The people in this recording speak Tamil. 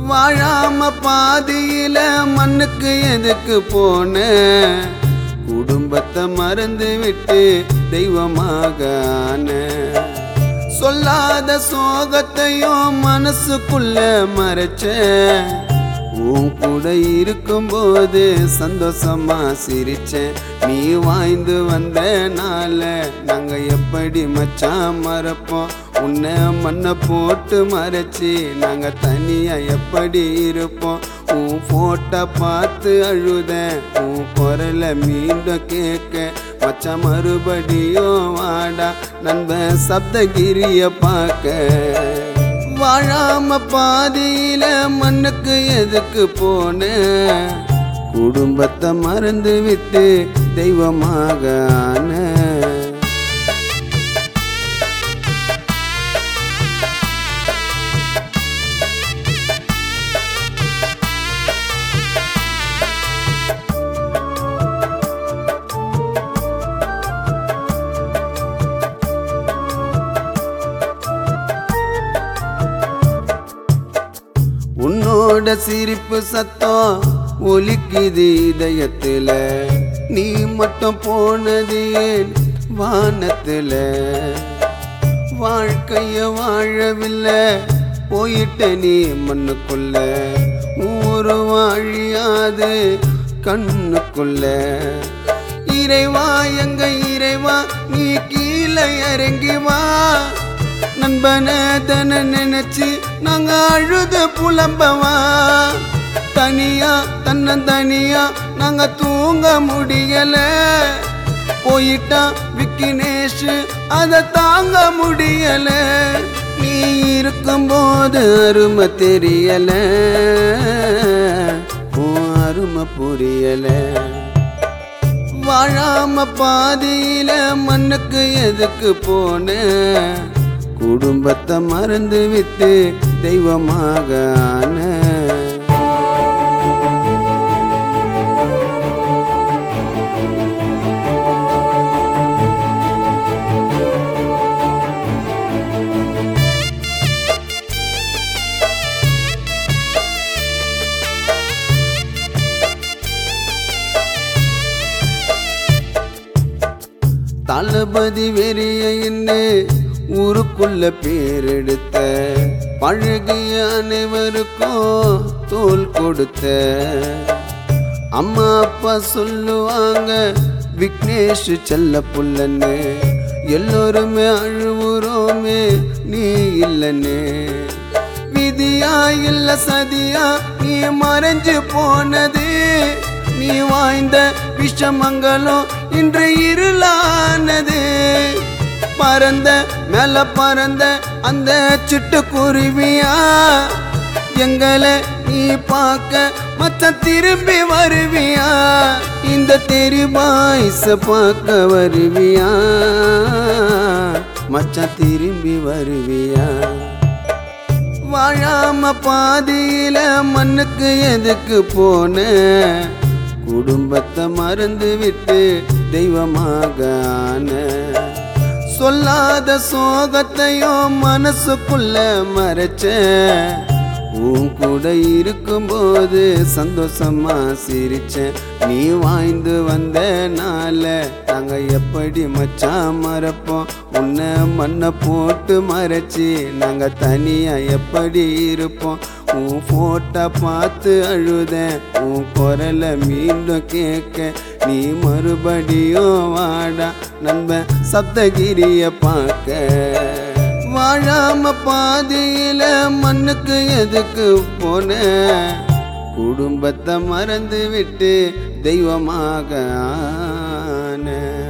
வாழாம பாதியில மண்ணுக்கு எதுக்கு போன? குடும்பத்தை மறந்து விட்டு தெய்வமாக ஆன. சொல்லாத சோகத்தையும் மனசுக்குள்ள மறைச்ச. உன் கூட இருக்கும்போது சந்தோஷமா சிரிச்சேன். நீ வாழ்ந்து வந்த நாள நாங்க எப்படி மச்சான் மறப்போம்? உன்னை மண்ணை போட்டு மறைச்சி நாங்க தனியா எப்படி இருப்போம்? உன் போட்டோ பார்த்து அழுதேன், உன் குரலை மீண்டும் கேட்க. மச்சான் மறுபடியும் வாடா நண்பன் சப்தகிரிய பார்க்க. வாழாம பாதியில மண்ணுக்கு எதுக்கு போன? குடும்பத்தை மறந்து விட்டு தெய்வமாக ஆன. உன்னோட சிரிப்பு சத்தம் ஒலிக்குது இதயத்துல. நீ மட்டும் போனது ஏன் வானத்துல? வாழ்க்கைய வாழவில்லை, போயிட்ட நீ மண்ணுக்குள்ள. ஊரு வாழியாது கண்ணுக்குள்ள. இறைவா எங்க இறைவா, நீ கீழே இறங்கி வா. நண்பனதன நினைச்சு நாங்க அழுது புலம்பவா. தனியா தனியா நாங்க தூங்க முடியல. போயிட்டா விக்கினேஷ் அத தாங்க முடியல. நீ இருக்கும்போது அருமை தெரியல, உன் அருமை புரியல. வாழாம பாதியில மண்ணுக்கு எதுக்கு போன? குடும்பத்தை மறந்து விட்டு தெய்வமாக ஆன. தளபதி வெறிய என்ன ஊருக்குள்ள பேரெடுத்த. பழகிய அனைவருக்கும் தோல் கொடுத்த. அம்மா அப்பா சொல்லுவாங்க விக்னேஷ் செல்ல புள்ளன்னு. எல்லோருமே அழுவுறோமே நீ இல்லன்னு. விதியா இல்ல சதியா நீ மறைஞ்சு போனது. நீ வாய்ந்த விஷமங்களும் இன்று இருளானது. பறந்த மேல பறந்த அந்த சிட்டுக்குருவியா, எங்களை நீ பார்க்க மச்ச திரும்பி வருவியா? இந்த தெரு பாய்ஸ பார்க்க வருவியா? மச்ச திரும்பி வருவியா? வாழாம பாதியில மண்ணுக்கு எதுக்கு போன? குடும்பத்தை மறந்து விட்டு தெய்வமாக ஆன. சொல்லாத சோகத்தையும் மனசுக்குள்ள மறைச்ச. உன் கூட இருக்கும்போது சந்தோஷமா சிரிச்சேன். நீ வாழ்ந்து வந்த நாள நாங்க எப்படி மச்சான் மறப்போம்? உன்னை மண்ணை போட்டு மறைச்சி நாங்க தனியா எப்படி இருப்போம்? உன் போட்டோ பார்த்து அழுதேன், உன் குரலை மீண்டும் கேட்க. நீ மறுபடியும் வாடா நண்பன் சப்தகிரிய பார்க்க. வாழாம பாதியில மண்ணுக்கு எதுக்கு போன? குடும்பத்தை மறந்து விட்டு தெய்வமாக ஆன.